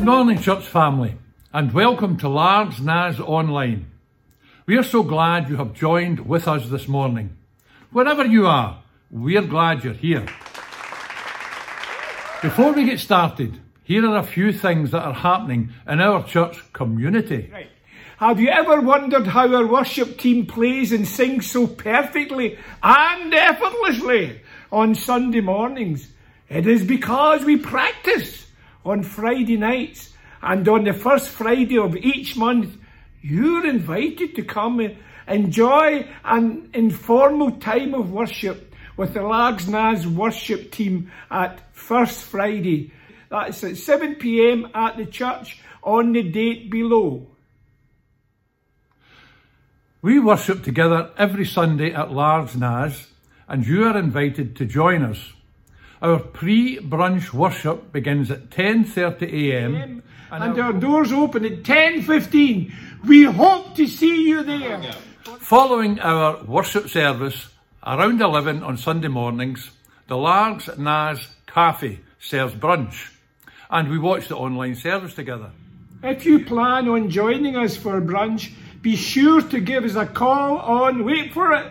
morning, church family, and welcome to Largs Nas Online. We are so glad you have joined with us this morning. Wherever you are, we're glad you're here. Before we get started, here are a few things that are happening in our church community. Right. Have you ever wondered how our worship team plays and sings so perfectly and effortlessly on Sunday mornings? It is because we practice on Friday nights, and on the first Friday of each month, you're invited to come and enjoy an informal time of worship with the Largs Nas worship team at First Friday. That's at 7 p.m. at the church on the date below. We worship together every Sunday at Largs Nas, and you are invited to join us. Our pre-brunch worship begins at 10:30 a.m. and our doors open at 10:15. We hope to see you there. Following our worship service, around 11 on Sunday mornings, the Largs Nas Cafe serves brunch, and we watch the online service together. If you plan on joining us for brunch, be sure to give us a call on, wait for it,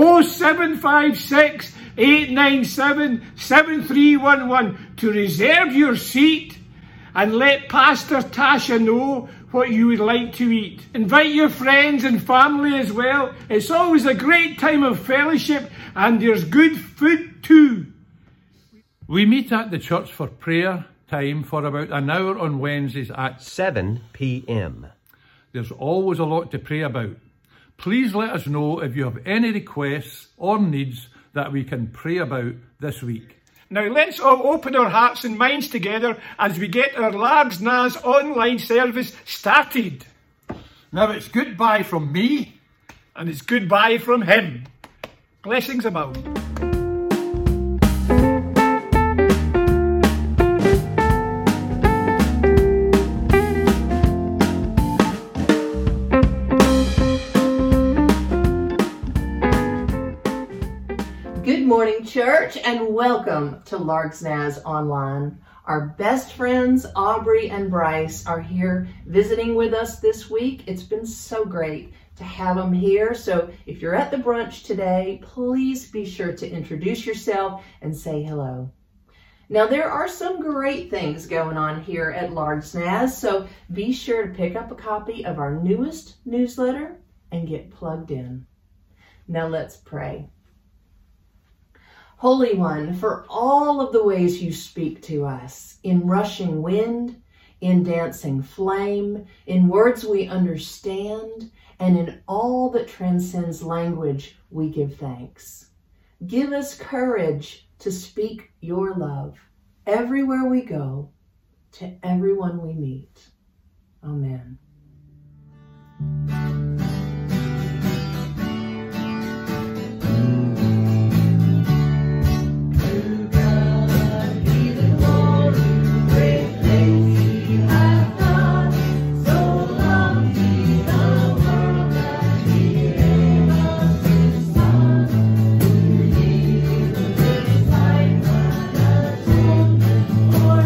0756 897 7311 to reserve your seat and let Pastor Tasha know what you would like to eat. Invite your friends and family as well. It's always a great time of fellowship and there's good food too. We meet at the church for prayer time for about an hour on Wednesdays at 7 p.m. There's always a lot to pray about. Please let us know if you have any requests or needs that we can pray about this week. Now let's all open our hearts and minds together as we get our Largs Nas online service started. Now it's goodbye from me. And it's goodbye from him. Blessings abound. Good morning, church, and welcome to Largs Nas Online. Our best friends, Aubrey and Bryce, are here visiting with us this week. It's been so great to have them here. So if you're at the brunch today, please be sure to introduce yourself and say hello. Now, there are some great things going on here at Largs Nas, so be sure to pick up a copy of our newest newsletter and get plugged in. Now let's pray. Holy One, for all of the ways you speak to us, in rushing wind, in dancing flame, in words we understand, and in all that transcends language, we give thanks. Give us courage to speak your love everywhere we go, to everyone we meet. Amen.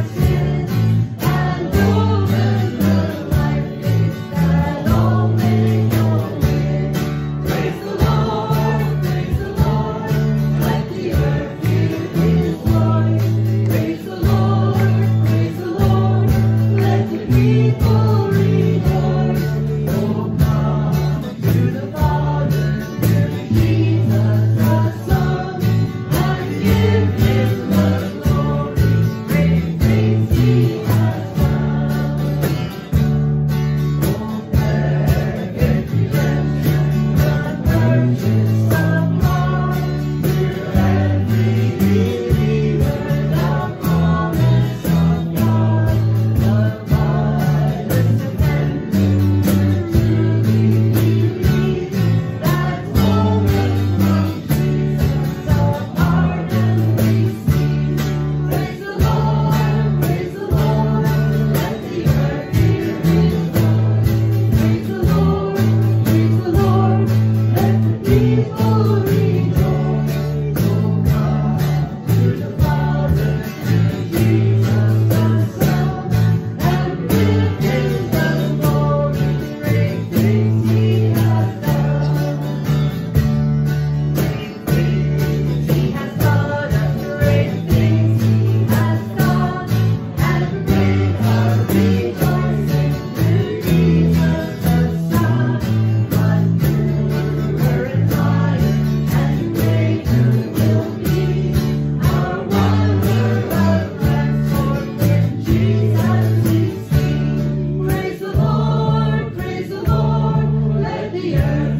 Amen.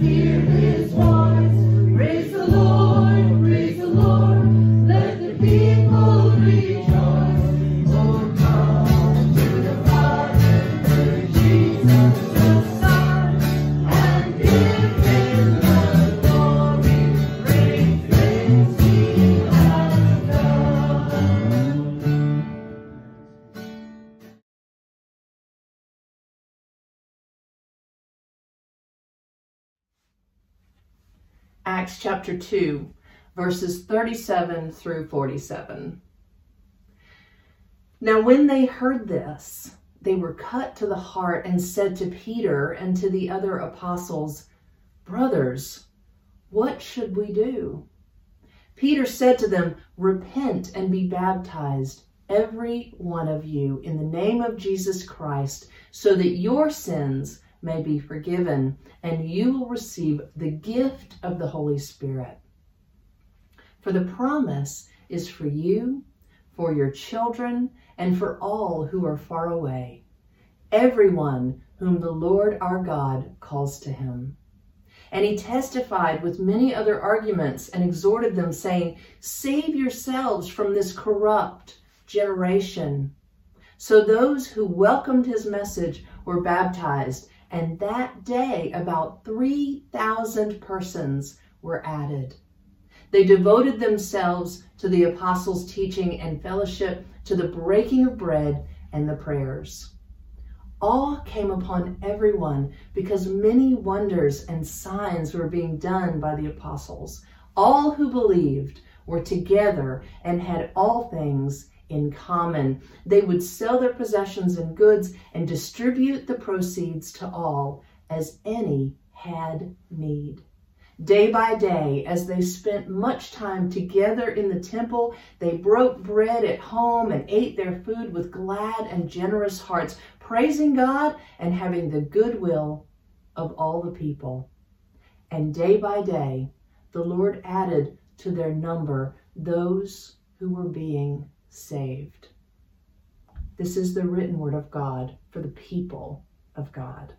hear his voice. Praise the Lord, praise the Lord. Let the people rejoice. Oh, come to the Father, through Jesus the Son, and give him the glory. Great things he has done. Acts chapter 2, verses 37 through 47. Now when they heard this, they were cut to the heart and said to Peter and to the other apostles, "Brothers, what should we do?" Peter said to them, "Repent and be baptized, every one of you, in the name of Jesus Christ, so that your sins may be forgiven, and you will receive the gift of the Holy Spirit. For the promise is for you, for your children, and for all who are far away, everyone whom the Lord our God calls to him." And he testified with many other arguments and exhorted them, saying, "Save yourselves from this corrupt generation." So those who welcomed his message were baptized, and that day about 3,000 persons were added. They devoted themselves to the apostles' teaching and fellowship, to the breaking of bread and the prayers. Awe came upon everyone because many wonders and signs were being done by the apostles. All who believed were together and had all things in common. They would sell their possessions and goods and distribute the proceeds to all as any had need. Day by day, as they spent much time together in the temple, they broke bread at home and ate their food with glad and generous hearts, praising God and having the goodwill of all the people. And day by day, the Lord added to their number those who were being saved. This is the written word of God for the people of God.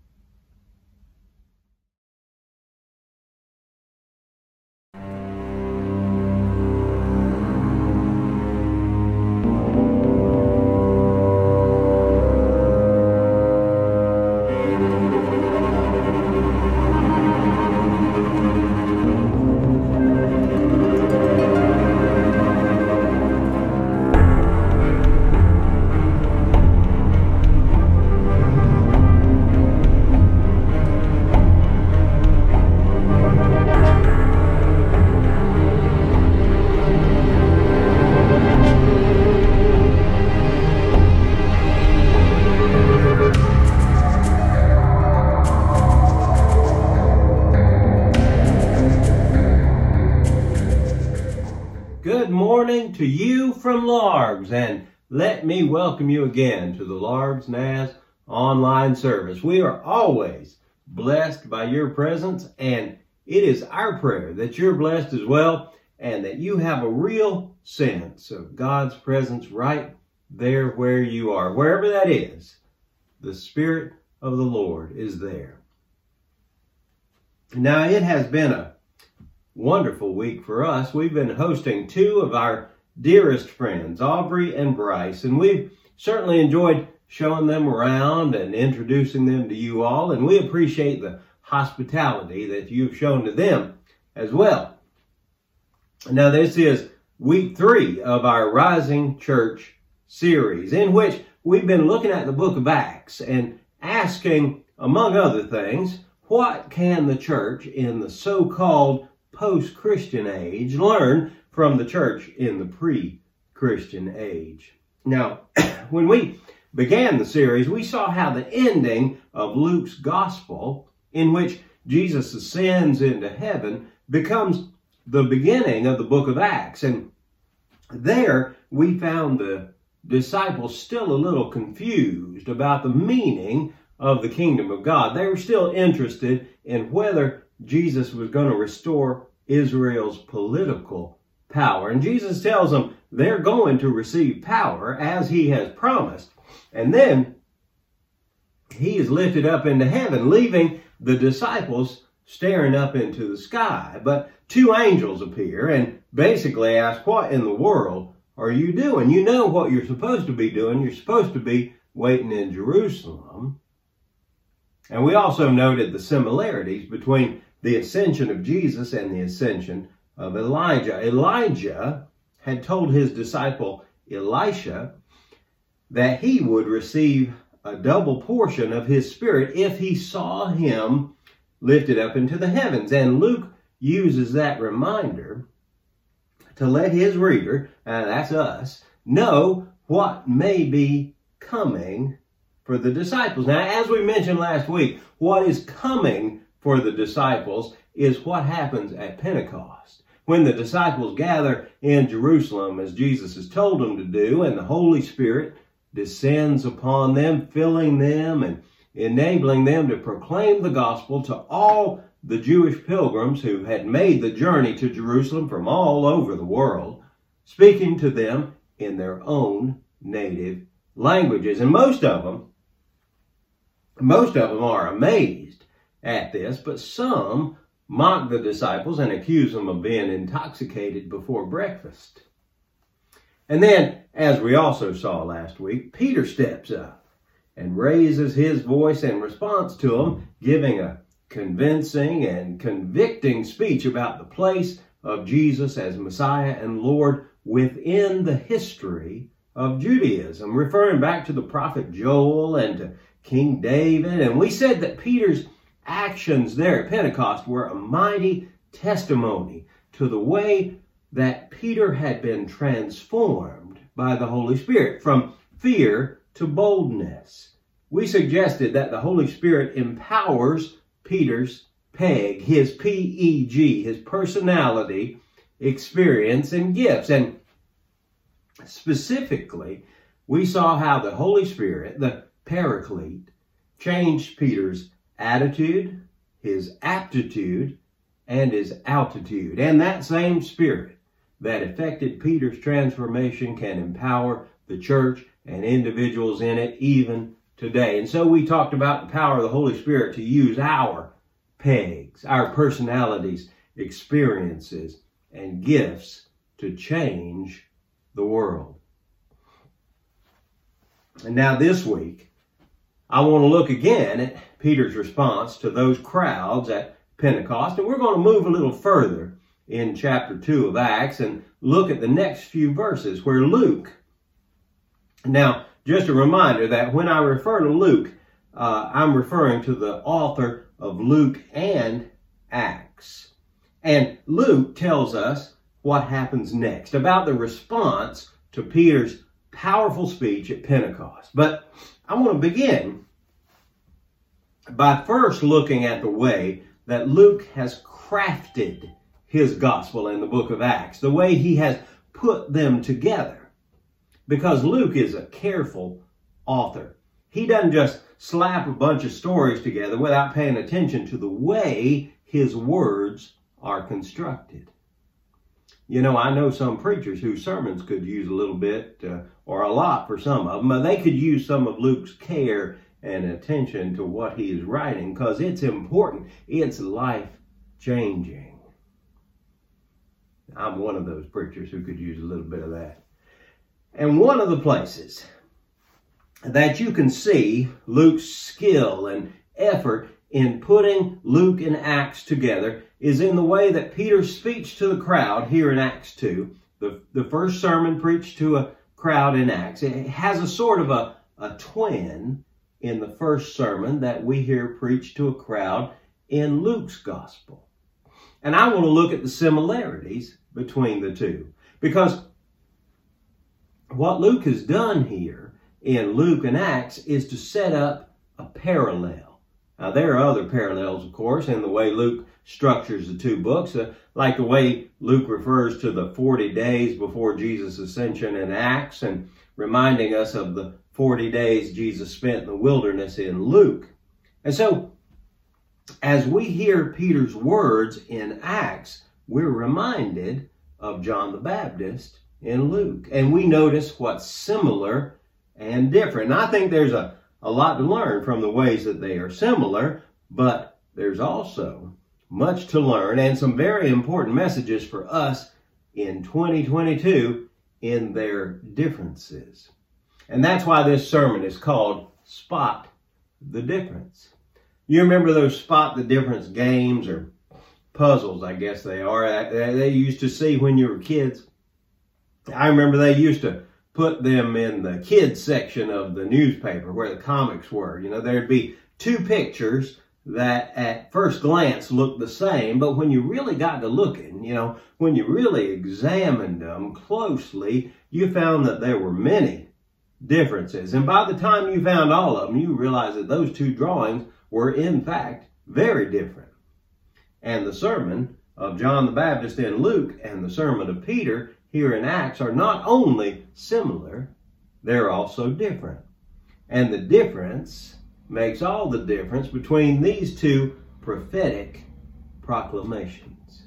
Good morning to you from Largs, and let me welcome you again to the Largs NAS online service. We are always blessed by your presence, and it is our prayer that you're blessed as well, and that you have a real sense of God's presence right there where you are. Wherever that is, the Spirit of the Lord is there. Now, it has been a wonderful week for us. We've been hosting two of our dearest friends, Aubrey and Bryce, and we've certainly enjoyed showing them around and introducing them to you all, and we appreciate the hospitality that you've shown to them as well. Now, this is week 3 of our Rising Church series, in which we've been looking at the book of Acts and asking, among other things, what can the church in the so-called post-Christian age learn from the church in the pre-Christian age? Now, when we began the series, we saw how the ending of Luke's gospel, in which Jesus ascends into heaven, becomes the beginning of the book of Acts. And there we found the disciples still a little confused about the meaning of the kingdom of God. They were still interested in whether Jesus was going to restore Israel's political power. And Jesus tells them they're going to receive power as he has promised. And then he is lifted up into heaven, leaving the disciples staring up into the sky. But two angels appear and basically ask, what in the world are you doing? You know what you're supposed to be doing. You're supposed to be waiting in Jerusalem. And we also noted the similarities between the ascension of Jesus and the ascension of Elijah. Elijah had told his disciple Elisha that he would receive a double portion of his spirit if he saw him lifted up into the heavens. And Luke uses that reminder to let his reader, and that's us, know what may be coming for the disciples. Now, as we mentioned last week, what is coming for the disciples is what happens at Pentecost. When the disciples gather in Jerusalem, as Jesus has told them to do, and the Holy Spirit descends upon them, filling them and enabling them to proclaim the gospel to all the Jewish pilgrims who had made the journey to Jerusalem from all over the world, speaking to them in their own native languages. And most of them are amazed at this, but some mock the disciples and accuse them of being intoxicated before breakfast. And then, as we also saw last week, Peter steps up and raises his voice in response to them, giving a convincing and convicting speech about the place of Jesus as Messiah and Lord within the history of Judaism, referring back to the prophet Joel and to King David. And we said that Peter's actions there at Pentecost were a mighty testimony to the way that Peter had been transformed by the Holy Spirit from fear to boldness. We suggested that the Holy Spirit empowers Peter's PEG, his P-E-G, his personality, experience, and gifts. And specifically, we saw how the Holy Spirit, the Paraclete, changed Peter's attitude, his aptitude, and his altitude. And that same Spirit that affected Peter's transformation can empower the church and individuals in it even today. And so we talked about the power of the Holy Spirit to use our pegs, our personalities, experiences, and gifts to change the world. And now this week, I want to look again at Peter's response to those crowds at Pentecost. And we're going to move a little further in chapter 2 of Acts and look at the next few verses where Luke, now just a reminder that when I refer to Luke, I'm referring to the author of Luke and Acts. And Luke tells us what happens next about the response to Peter's powerful speech at Pentecost. But I want to begin by first looking at the way that Luke has crafted his gospel in the book of Acts, the way he has put them together. Because Luke is a careful author. He doesn't just slap a bunch of stories together without paying attention to the way his words are constructed. You know, I know some preachers whose sermons could use a little bit or a lot for some of them, but they could use some of Luke's care and attention to what he is writing because it's important. It's life-changing. I'm one of those preachers who could use a little bit of that. And one of the places that you can see Luke's skill and effort in putting Luke and Acts together is in the way that Peter's speech to the crowd here in Acts 2, the first sermon preached to a crowd in Acts, it has a sort of a twin in the first sermon that we hear preached to a crowd in Luke's gospel. And I want to look at the similarities between the two, because what Luke has done here in Luke and Acts is to set up a parallel. Now, there are other parallels, of course, in the way Luke structures the two books, like the way Luke refers to the 40 days before Jesus' ascension in Acts and reminding us of the 40 days Jesus spent in the wilderness in Luke. And so, as we hear Peter's words in Acts, we're reminded of John the Baptist in Luke. And we notice what's similar and different. And I think there's a lot to learn from the ways that they are similar, but there's also much to learn and some very important messages for us in 2022 in their differences. And that's why this sermon is called Spot the Difference. You remember those Spot the Difference games or puzzles, I guess they are, they used to see when you were kids? I remember they used to put them in the kids section of the newspaper where the comics were. You know, there'd be two pictures that at first glance looked the same, but when you really got to looking, you know, when you really examined them closely, you found that there were many differences. And by the time you found all of them, you realized that those two drawings were in fact very different. And the sermon of John the Baptist in Luke and the sermon of Peter here in Acts are not only similar, they're also different. And the difference makes all the difference between these two prophetic proclamations.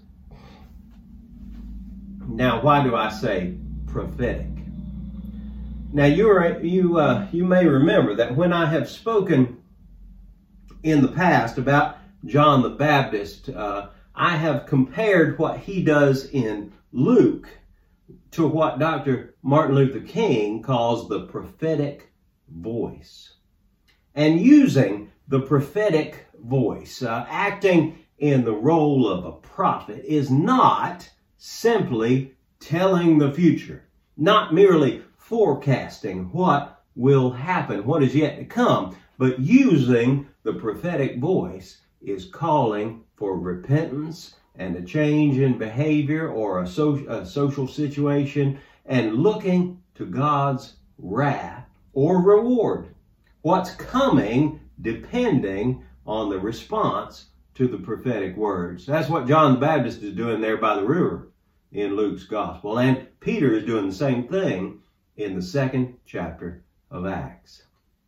Now, why do I say prophetic? Now, you may remember that when I have spoken in the past about John the Baptist, I have compared what he does in Luke to what Dr. Martin Luther King calls the prophetic voice. And using the prophetic voice, acting in the role of a prophet, is not simply telling the future, not merely forecasting what will happen, what is yet to come, but using the prophetic voice is calling for repentance and a change in behavior or a social situation and looking to God's wrath or reward. What's coming depending on the response to the prophetic words. That's what John the Baptist is doing there by the river in Luke's gospel. And Peter is doing the same thing in the 2nd chapter of Acts.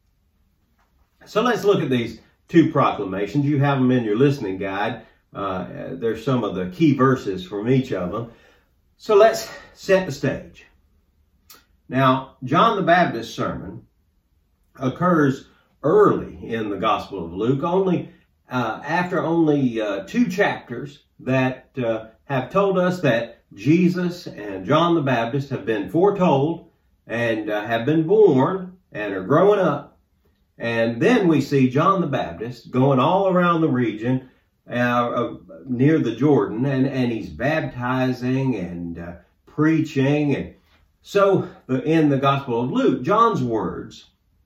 So let's look at these two proclamations. You have them in your listening guide. There's some of the key verses from each of them. So let's set the stage. Now, John the Baptist's sermon occurs early in the Gospel of Luke, after only 2 chapters that have told us that Jesus and John the Baptist have been foretold and have been born and are growing up. And then we see John the Baptist going all around the region near the Jordan, and he's baptizing and preaching. And so in the Gospel of Luke, John's words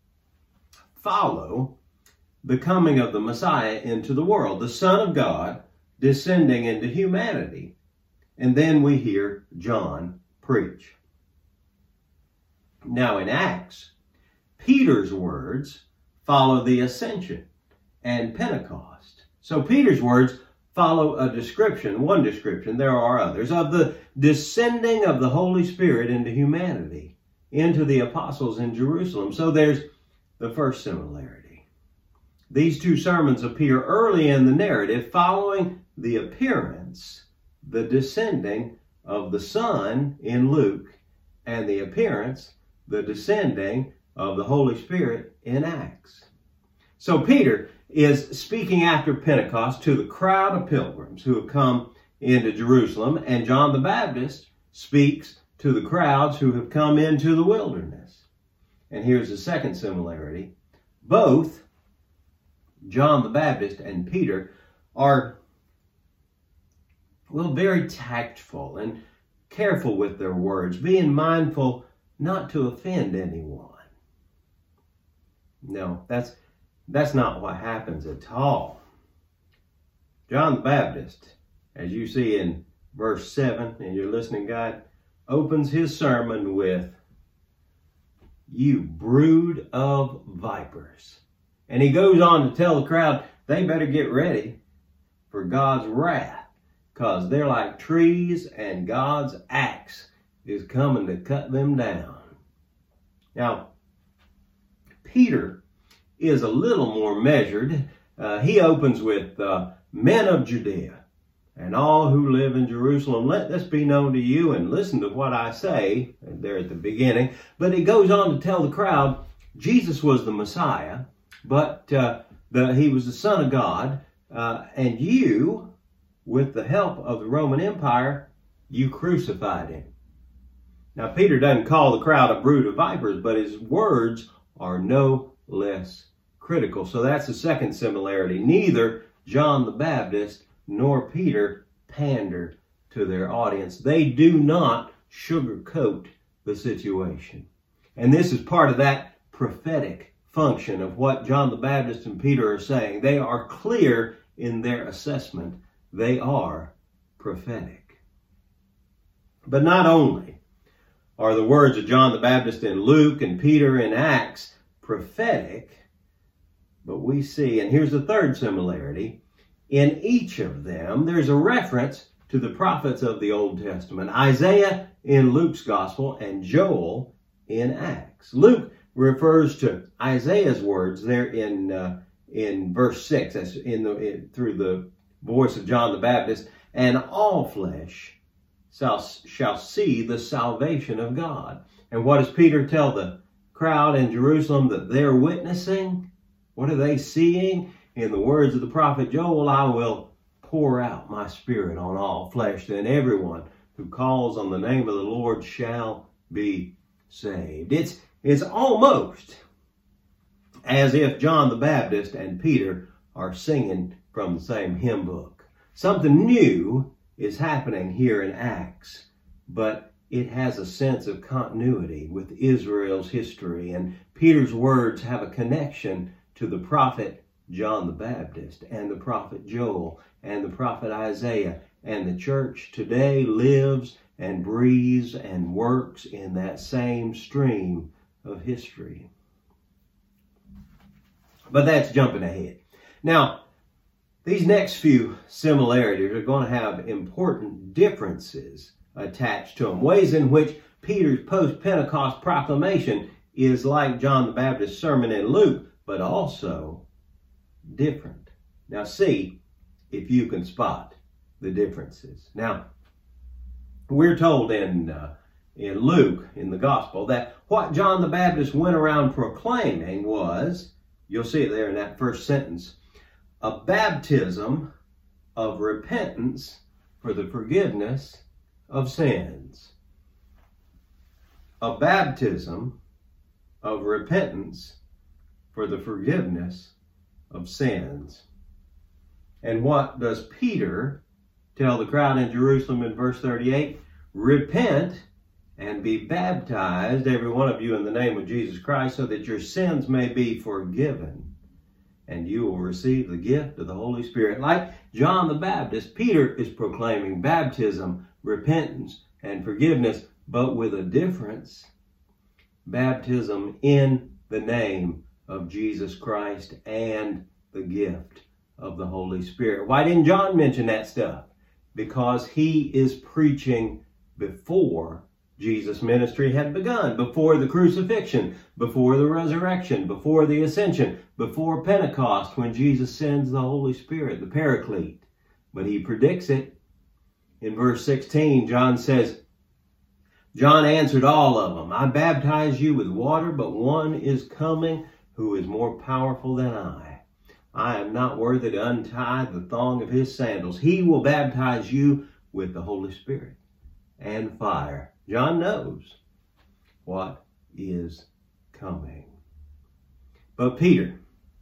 follow the coming of the Messiah into the world, the Son of God descending into humanity. And then we hear John preach. Now in Acts, Peter's words follow the ascension and Pentecost. So Peter's words follow one description, there are others, of the descending of the Holy Spirit into humanity, into the apostles in Jerusalem. So there's the first similarity. These two sermons appear early in the narrative following the appearance, the descending of the Son in Luke, and the appearance, the descending of the Holy Spirit in Acts. So Peter is speaking after Pentecost to the crowd of pilgrims who have come into Jerusalem, and John the Baptist speaks to the crowds who have come into the wilderness. And here's the second similarity. Both John the Baptist and Peter are, very tactful and careful with their words, being mindful not to offend anyone. No, that's not what happens at all. John the Baptist, as you see in verse 7 in your listening guide, opens his sermon with, "You brood of vipers." And he goes on to tell the crowd they better get ready for God's wrath, because they're like trees and God's axe is coming to cut them down. Now, Peter is a little more measured. He opens with, "Men of Judea and all who live in Jerusalem, let this be known to you," and listen to what I say there at the beginning. But he goes on to tell the crowd Jesus was the Messiah, but he was the Son of God, and you with the help of the Roman Empire, you crucified him. Now, Peter doesn't call the crowd a brood of vipers, but his words are no less critical. So that's the second similarity. Neither John the Baptist nor Peter pander to their audience. They do not sugarcoat the situation. And this is part of that prophetic function of what John the Baptist and Peter are saying. They are clear in their assessment. They are prophetic. But not only are the words of John the Baptist in Luke and Peter in Acts prophetic, but we see, and here's the third similarity, in each of them there's a reference to the prophets of the Old Testament. Isaiah in Luke's Gospel and Joel in Acts. Luke refers to Isaiah's words there in verse 6, that's through the voice of John the Baptist, and all flesh shall see the salvation of God. And what does Peter tell the crowd in Jerusalem that they're witnessing? What are they seeing? In the words of the prophet Joel, I will pour out my spirit on all flesh, then everyone who calls on the name of the Lord shall be saved. It's almost as if John the Baptist and Peter are singing from the same hymn book. Something new is happening here in Acts, but it has a sense of continuity with Israel's history, and Peter's words have a connection to the prophet John the Baptist and the prophet Joel and the prophet Isaiah, and the church today lives and breathes and works in that same stream of history. But that's jumping ahead. Now, these next few similarities are going to have important differences attached to them, ways in which Peter's post-Pentecost proclamation is like John the Baptist's sermon in Luke, but also different. Now, see if you can spot the differences. Now, we're told in Luke, in the Gospel, that what John the Baptist went around proclaiming was, you'll see it there in that first sentence, a baptism of repentance for the forgiveness of sins. A baptism of repentance for the forgiveness of sins. And what does Peter tell the crowd in Jerusalem in verse 38? Repent and be baptized, every one of you, in the name of Jesus Christ, so that your sins may be forgiven, and you will receive the gift of the Holy Spirit. Like John the Baptist, Peter is proclaiming baptism, repentance, and forgiveness, but with a difference. Baptism in the name of Jesus Christ and the gift of the Holy Spirit. Why didn't John mention that stuff? Because he is preaching before Jesus' ministry had begun, before the crucifixion, before the resurrection, before the ascension, before Pentecost, when Jesus sends the Holy Spirit, the Paraclete. But he predicts it. In verse 16, John says, John answered all of them, I baptize you with water, but one is coming who is more powerful than I. I am not worthy to untie the thong of his sandals. He will baptize you with the Holy Spirit and fire. John knows what is coming. But Peter,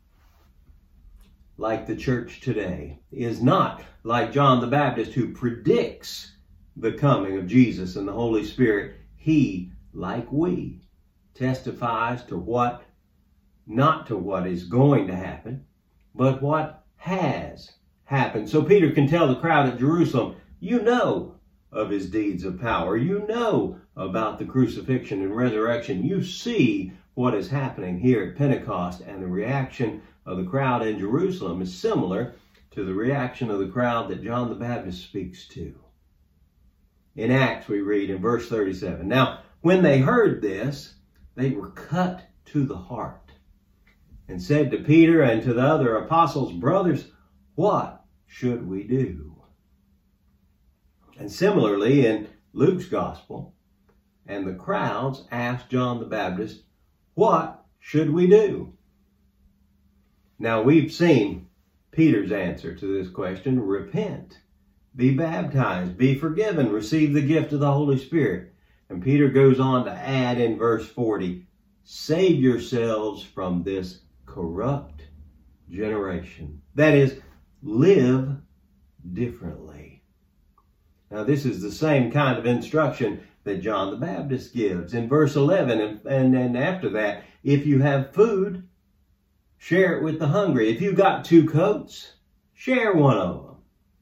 like the church today, is not like John the Baptist, who predicts the coming of Jesus and the Holy Spirit. He, like we, testifies to what, not to what is going to happen, but what has happened. So Peter can tell the crowd at Jerusalem, you know of his deeds of power. You know about the crucifixion and resurrection. You see what is happening here at Pentecost, and the reaction of the crowd in Jerusalem is similar to the reaction of the crowd that John the Baptist speaks to. In Acts, we read in verse 37, Now, when they heard this, they were cut to the heart, and said to Peter and to the other apostles, Brothers, what should we do? And similarly, in Luke's Gospel, and the crowds asked John the Baptist, What should we do? Now, we've seen Peter's answer to this question, repent be baptized, be forgiven, receive the gift of the Holy Spirit. And Peter goes on to add in verse 40, save yourselves from this corrupt generation. That is, live differently. Now, this is the same kind of instruction that John the Baptist gives in verse 11. And after that, if you have food, share it with the hungry. If you got 2 coats, share one of them.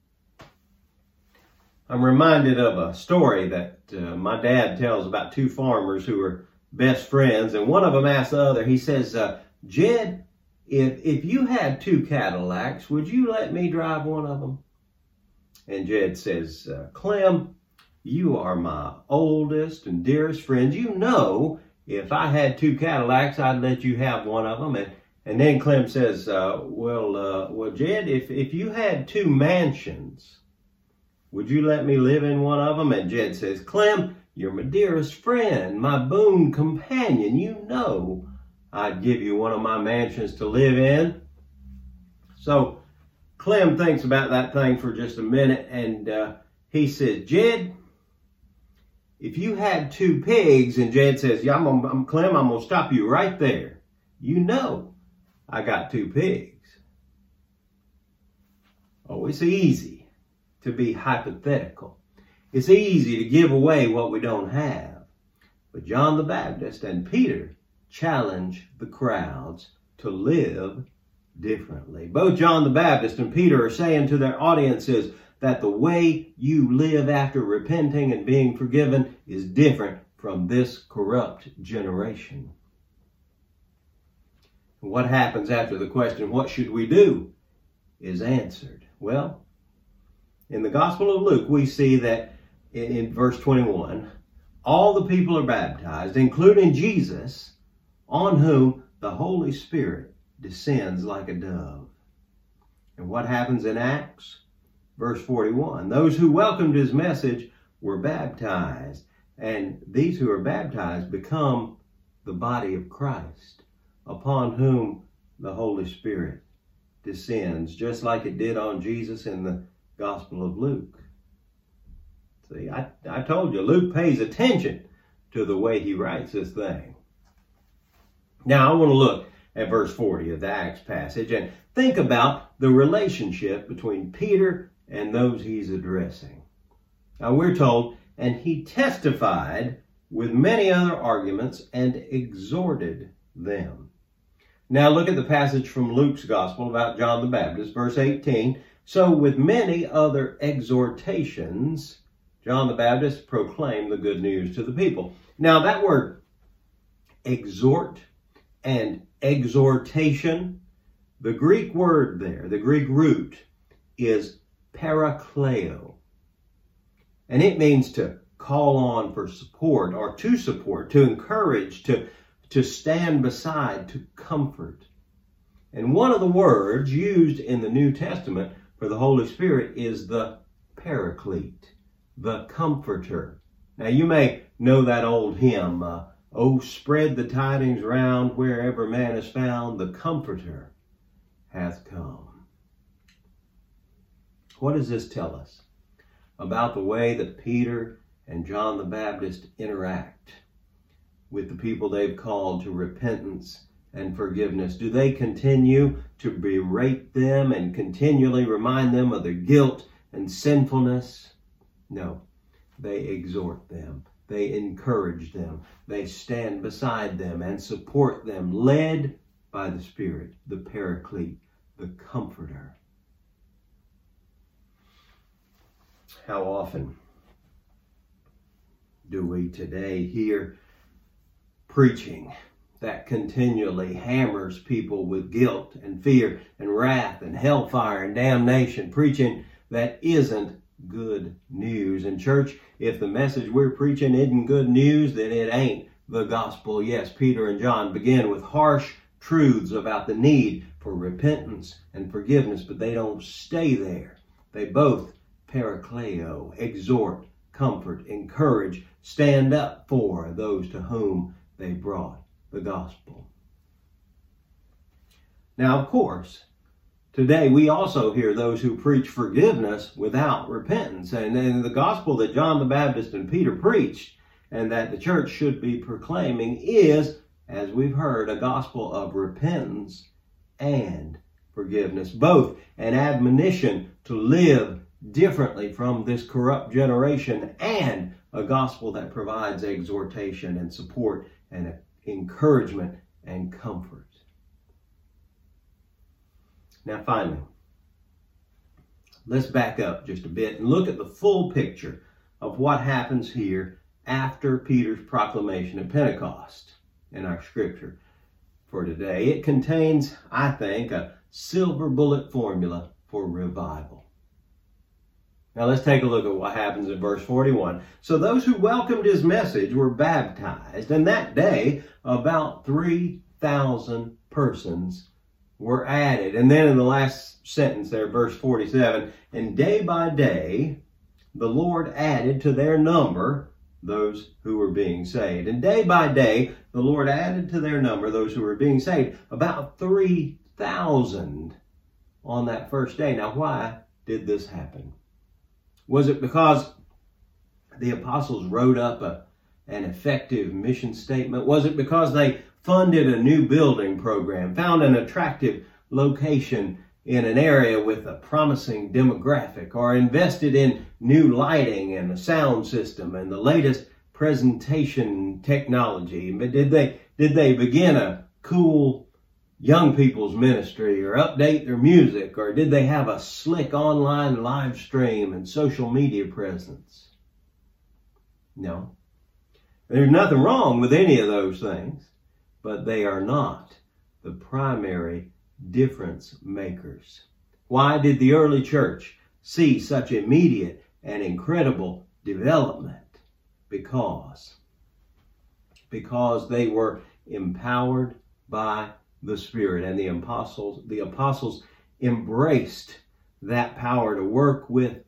I'm reminded of a story that my dad tells about 2 farmers who were best friends. And one of them asked the other, he says, Jed, if you had 2 Cadillacs, would you let me drive one of them? And Jed says, Clem, you are my oldest and dearest friend. You know, if I had 2 Cadillacs, I'd let you have one of them. And then Clem says, well, Jed, if you had 2 mansions, would you let me live in one of them? And Jed says, Clem, you're my dearest friend, my boon companion. You know I'd give you one of my mansions to live in. So Clem thinks about that thing for just a minute, and he says, Jed, if you had 2 pigs, and Jed says, yeah, Clem, I'm going to stop you right there. You know I got 2 pigs. Oh, it's easy to be hypothetical. It's easy to give away what we don't have. But John the Baptist and Peter challenge the crowds to live differently. Both John the Baptist and Peter are saying to their audiences that the way you live after repenting and being forgiven is different from this corrupt generation. What happens after the question, what should we do, is answered? Well, in the Gospel of Luke, we see that in verse 21, all the people are baptized, including Jesus, on whom the Holy Spirit descends like a dove. And what happens in Acts? Verse 41, those who welcomed his message were baptized, and these who are baptized become the body of Christ, upon whom the Holy Spirit descends, just like it did on Jesus in the Gospel of Luke. See, I told you, Luke pays attention to the way he writes this thing. Now, I want to look at verse 40 of the Acts passage and think about the relationship between Peter and those he's addressing. Now, we're told, and he testified with many other arguments and exhorted them. Now, look at the passage from Luke's Gospel about John the Baptist, verse 18. So, with many other exhortations, John the Baptist proclaimed the good news to the people. Now, that word exhort and exhortation, the Greek word there, the Greek root, is parakleo. And it means to call on for support, or to support, to encourage, to stand beside, to comfort. And one of the words used in the New Testament for the Holy Spirit is the paraclete, the comforter. Now, you may know that old hymn, oh, spread the tidings round wherever man is found, the comforter hath come. What does this tell us about the way that Peter and John the Baptist interact with the people they've called to repentance and forgiveness? Do they continue to berate them and continually remind them of their guilt and sinfulness? No, they exhort them. They encourage them. They stand beside them and support them, led by the Spirit, the Paraclete, the Comforter. How often do we today hear preaching that continually hammers people with guilt and fear and wrath and hellfire and damnation, preaching that isn't good news? And church, if the message we're preaching isn't good news, then it ain't the gospel. Yes, Peter and John begin with harsh truths about the need for repentance and forgiveness, but they don't stay there. They both parakleo, exhort, comfort, encourage, stand up for those to whom they brought the gospel. Now, of course, Today, we also hear those who preach forgiveness without repentance. And the gospel that John the Baptist and Peter preached and that the church should be proclaiming is, as we've heard, a gospel of repentance and forgiveness, both an admonition to live differently from this corrupt generation and a gospel that provides exhortation and support and encouragement and comfort. Now finally, let's back up just a bit and look at the full picture of what happens here after Peter's proclamation at Pentecost in our scripture for today. It contains, I think, a silver bullet formula for revival. Now let's take a look at what happens in verse 41. So those who welcomed his message were baptized, and that day about 3,000 persons were added. And then in the last sentence there, verse 47, and day by day the Lord added to their number those who were being saved. And day by day the Lord added to their number those who were being saved. About 3,000 on that first day. Now why did this happen? Was it because the apostles wrote up an effective mission statement? Was it because they funded a new building program, found an attractive location in an area with a promising demographic, or invested in new lighting and a sound system and the latest presentation technology? Did they begin a cool young people's ministry or update their music, or did they have a slick online live stream and social media presence? No. There's nothing wrong with any of those things, but they are not the primary difference makers. Why did the early church see such immediate and incredible development? Because they were empowered by the Spirit, and the apostles embraced that power to work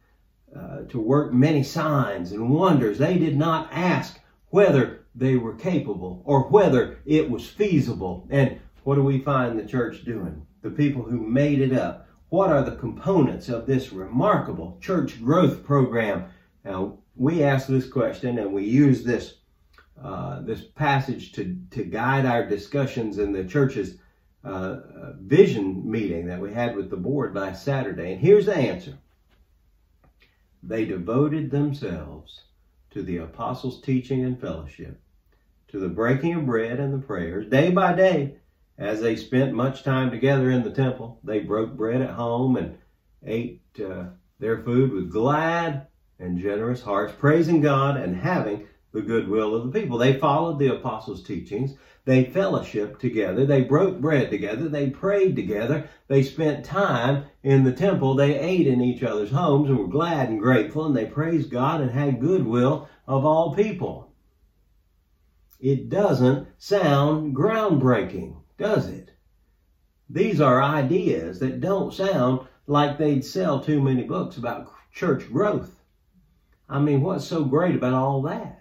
many signs and wonders. They did not ask whether they were capable or whether it was feasible. And what do we find the church doing? The people who made it up. What are the components of this remarkable church growth program? Now, we ask this question, and we use this passage to guide our discussions in the church's vision meeting that we had with the board last Saturday. And here's the answer. They devoted themselves to the apostles' teaching and fellowship, to the breaking of bread and the prayers. Day by day, as they spent much time together in the temple, they broke bread at home and ate their food with glad and generous hearts, praising God and having the goodwill of the people. They followed the apostles' teachings. They fellowshiped together. They broke bread together. They prayed together. They spent time in the temple. They ate in each other's homes and were glad and grateful, and they praised God and had goodwill of all people. It doesn't sound groundbreaking, does it? These are ideas that don't sound like they'd sell too many books about church growth. I mean, what's so great about all that?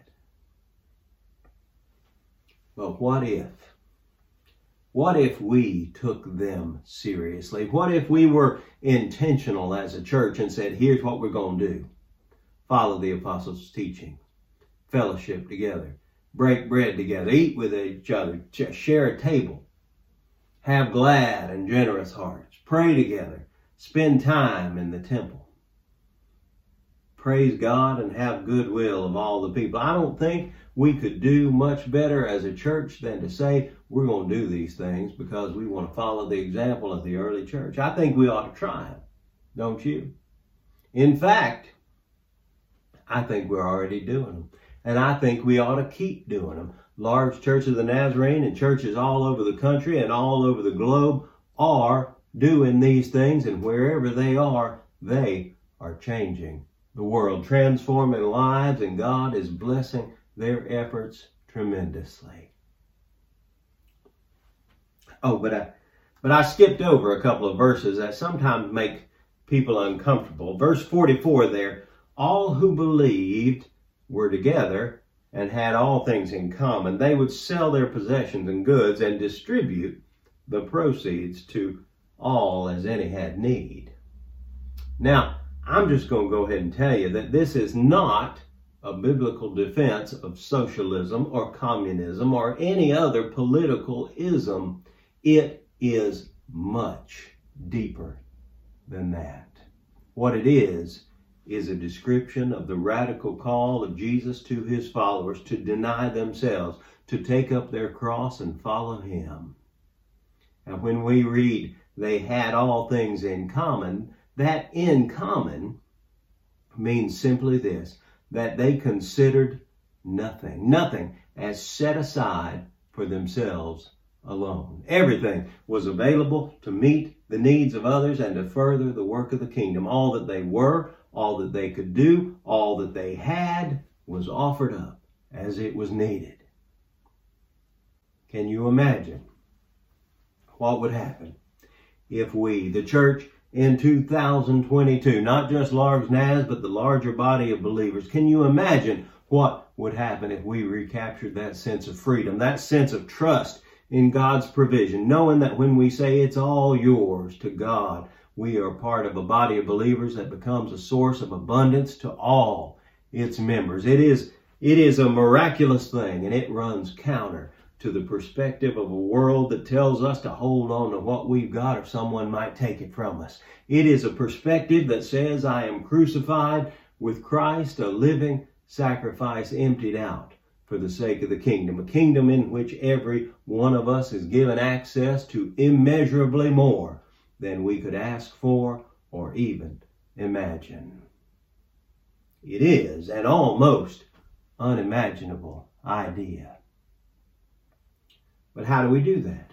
But what if? What if we took them seriously? What if we were intentional as a church and said, here's what we're going to do. Follow the apostles' teaching. Fellowship together. Break bread together. Eat with each other. Share a table. Have glad and generous hearts. Pray together. Spend time in the temple. Praise God and have goodwill of all the people. I don't think we could do much better as a church than to say we're going to do these things because we want to follow the example of the early church. I think we ought to try them, don't you? In fact, I think we're already doing them. And I think we ought to keep doing them. Large Church of the Nazarene and churches all over the country and all over the globe are doing these things, and wherever they are changing the world, transforming lives, and God is blessing their efforts tremendously. Oh, but I skipped over a couple of verses that sometimes make people uncomfortable. Verse 44 there, all who believed were together and had all things in common. They would sell their possessions and goods and distribute the proceeds to all as any had need. Now, I'm just going to go ahead and tell you that this is not a biblical defense of socialism or communism or any other political ism. It is much deeper than that. What it is a description of the radical call of Jesus to his followers to deny themselves, to take up their cross and follow him. And when we read, they had all things in common, that in common means simply this, that they considered nothing as set aside for themselves alone. Everything was available to meet the needs of others and to further the work of the kingdom. All that they were, all that they could do, all that they had was offered up as it was needed. Can you imagine what would happen if we, the church in 2022, not just Largs Naz, but the larger body of believers, can you imagine what would happen if we recaptured that sense of freedom, that sense of trust in God's provision, knowing that when we say it's all yours to God, we are part of a body of believers that becomes a source of abundance to all its members. It is a miraculous thing, and it runs counter to the perspective of a world that tells us to hold on to what we've got or someone might take it from us. It is a perspective that says, I am crucified with Christ, a living sacrifice emptied out for the sake of the kingdom, a kingdom in which every one of us is given access to immeasurably more than we could ask for or even imagine. It is an almost unimaginable idea. But how do we do that?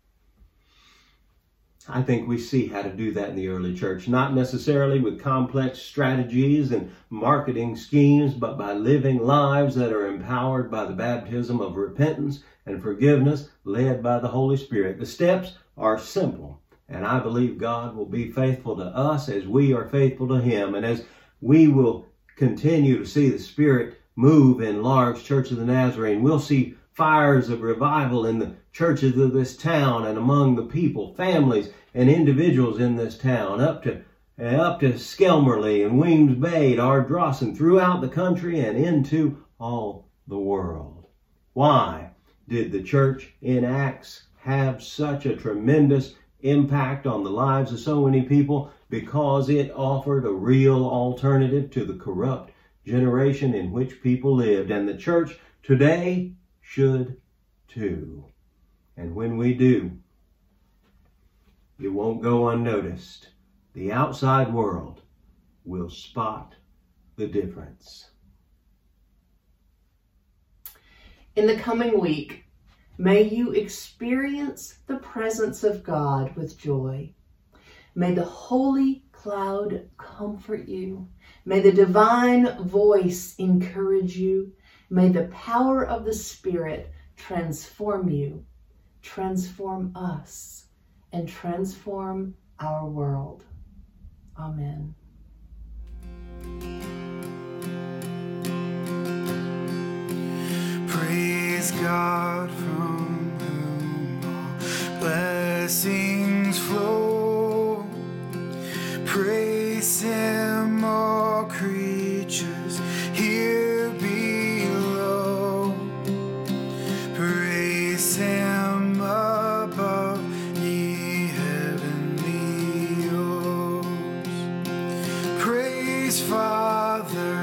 I think we see how to do that in the early church, not necessarily with complex strategies and marketing schemes, but by living lives that are empowered by the baptism of repentance and forgiveness led by the Holy Spirit. The steps are simple, and I believe God will be faithful to us as we are faithful to him, and as we will continue to see the Spirit move in Largs Church of the Nazarene. We'll see fires of revival in the churches of this town and among the people, families, and individuals in this town, up to Skelmerley and Weems Bay, Ardrossan, throughout the country and into all the world. Why did the church in Acts have such a tremendous impact on the lives of so many people? Because it offered a real alternative to the corrupt generation in which people lived. And the church today should too. And when we do, it won't go unnoticed. The outside world will spot the difference. In the coming week, may you experience the presence of God with joy. May the holy cloud comfort you. May the divine voice encourage you. May the power of the Spirit transform you, transform us, and transform our world. Amen. Praise God from whom all blessings flow. Praise him, all creatures here below. Praise him above, ye heavenly hosts. Praise Father,